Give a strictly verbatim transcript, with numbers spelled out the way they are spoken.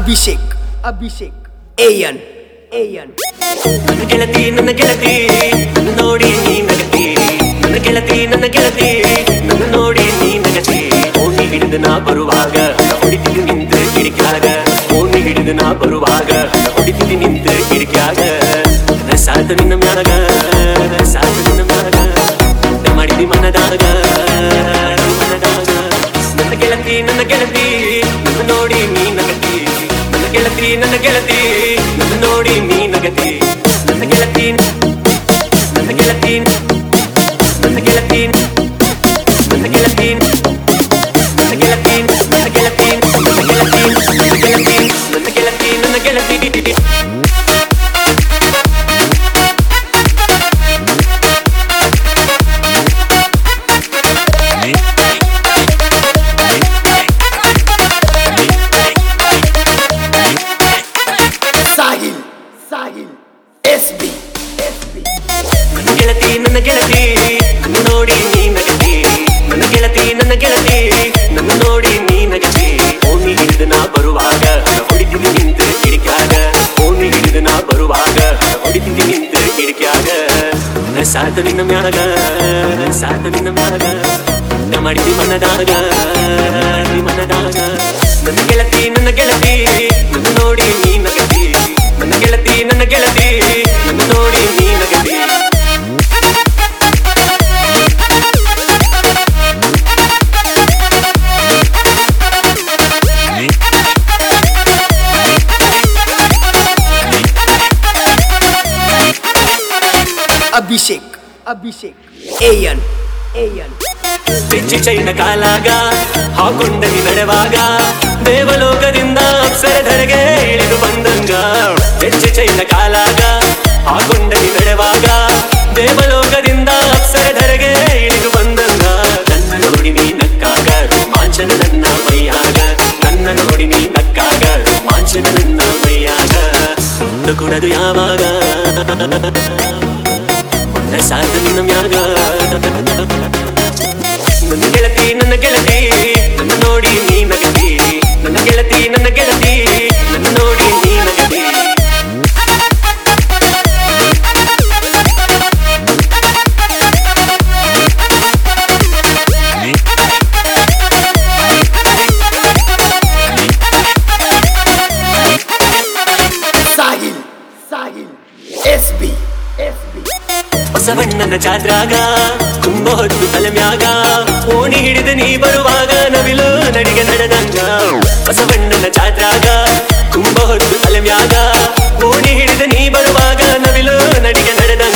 ಅಭಿಷೇಕ್ ಅಭಿಷೇಕ್ ಏಯನ್ ಏಯನ್ ನನ್ನ ಗೆಳತಿ ನನ್ನ ಗೆಳತಿ ನನ್ನ ನೋಡಿ ನೀ ನಗತಿ ನನ್ನ ಗೆಳತಿ ನನ್ನ ಗೆಳತಿ ನನ್ನ ನೋಡಿ ನೀ ನಗತಿ ಓಣಿ ಹಿಡಿದು ನಾ ಬರುವಾಗ ಹೊಡಿತಿದ್ದು ನಿಂತು ಕಿಡಿಕ್ಯಾಗ ಓಣಿ ಹಿಡಿದು ನಾ ಬರುವಾಗ ಹೊಡಿತಿದ್ದು ನಿಂತು ಕಿಡಿಕ್ಯಾಗ ಸಾತು ನಿನ್ನ ಮ್ಯಾಗ ಸಾತು ನಿನ್ನ ಮ್ಯಾಗ ಮಾಡಿದಿ ಮನದಾಗ ಮನದಾಗ ನನ್ನ ಗೆಳತಿ ನನ್ನ ಗೆಳತಿ ನನ್ನ ನೋಡಿ ನೀ ನಗತಿ ನನ್ನ ಗೆಳತಿ ನನ್ನ ಗೆಳತಿ ನನ್ನ ನೋಡಿ ನೀ ನಗತಿ ನನ್ನ ಗೆಳತಿ ನನ್ನ ಗೆಳತಿ ನನ್ನ ಗೆಳತಿ ನನ್ನ ಗೆಳತಿ ನನ್ನ ಗೆಳತಿ ನನ್ನ ಗೆಳತಿ ನನ್ನ ಗೆಳತಿ ನನ್ನ ಗೆಳತಿ ನನ್ನ ಗೆಳತಿ ನನ್ನ ಗೆಳತಿ Sahil Sahil S B S B ನನ್ನ ಗೆಳತಿ ನನ್ನ ಗೆಳತಿ ನನ್ನ ನೋಡಿ ನೀ ನಗತಿ ನನ್ನ ಗೆಳತಿ ನನ್ನ ಗೆಳತಿ ನನ್ನ ನೋಡಿ ನೀ ನಗತಿ ಓಣಿ ಹಿಡಿದು ನಾ ಬರುವಾಗ ಹೊಡಿತಿದ್ದು ನಿಂತು ಕಿಡಿಕ್ಯಾಗ ಓಣಿ ಹಿಡಿದು ನಾ ಬರುವಾಗ ಹೊಡಿತಿದ್ದು ನಿಂತು ಕಿಡಿಕ್ಯಾಗ ಸಾತು ನಿನ್ನ ಮ್ಯಾಗ ಸಾತು ನಿನ್ನ ಮ್ಯಾಗ ಮಾಡಿದಿ ಮನದಾಗ ಮನದಾಗ ನನ್ನ ಗೆಳತಿ ನನ್ನ ಗೆಳತಿ ನನ್ನ ನೋಡಿ ನೀ ನಗತಿ ನನ್ನ ಗೆಳತಿ ನನ್ನ ಗೆಳತಿ ನನ್ನ ನೋಡಿ ನೀ ನಗತಿ ಅಭಿಷೇಕ್ ಅಭಿಷೇಕ್ ಏಯನ್ ಏಯನ್ ಬೆಚ್ಚಿ ಚೈನ ಕಾಲಾಗ ಹಾಕೊಂಡ ನೀ ನಡೆವಾಗ ದೇವಲೋಕದಿಂದ ಅಪ್ಸರಧರೆಗೆ ಇಳಿದು ಬಂದಂಗ ಬೆಚ್ಚಿ ಚೈನ ಕಾಲಾಗ ಹಾಕೊಂಡ ನೀ ನಡೆವಾಗ ದೇವಲೋಕದಿಂದ ಅಪ್ಸರಧರೆಗೆ ಇಳಿದು ಬಂದಂಗ ನನ್ನ ನೋಡಿ ನೀ ನಕ್ಕಾಗ ಮಾಂಚನ ನನ್ನ ಮೈಯಾಗ ನನ್ನ ನೋಡಿ ನೀ ನಕ್ಕಾಗ ಮಾಂಚನ ನನ್ನ ಮೈಯಾಗ ಕುಡದು ಯಾವಾಗ ಸಾತು ನಿನ್ನ ಮ್ಯಾಗ ನನ್ನ ಗೆಳತಿ ನನ್ನ ಗೆಳತಿ ನನ್ನ ನೋಡಿ ನೀ ನಗತಿ ನನ್ನ ಗೆಳತಿ ನನ್ನ ಗೆಳತಿ ನನ್ನ ನೋಡಿ ನೀ ನಗತಿ Sahil Sahil S B S B ಬಸವಣ್ಣನ ಜಾತ್ರಾಗ ತುಂಬ ಹೊತ್ತು ತಲೆಮ್ಯಾಗ ಓಣಿ ಹಿಡಿದು ನೀ ಬರುವಾಗ ನವಿಲು ನಡಿಗೆ ನಡೆದಂಗ ಬಸವಣ್ಣನ ಜಾತ್ರಾಗ ತುಂಬ ಹೊತ್ತು ತಲೆಮ್ಯಾಗ ಓಣಿ ಹಿಡಿದು ನೀ ಬರುವಾಗ ನವಿಲು ನಡಿಗೆ ನಡೆದಂಗ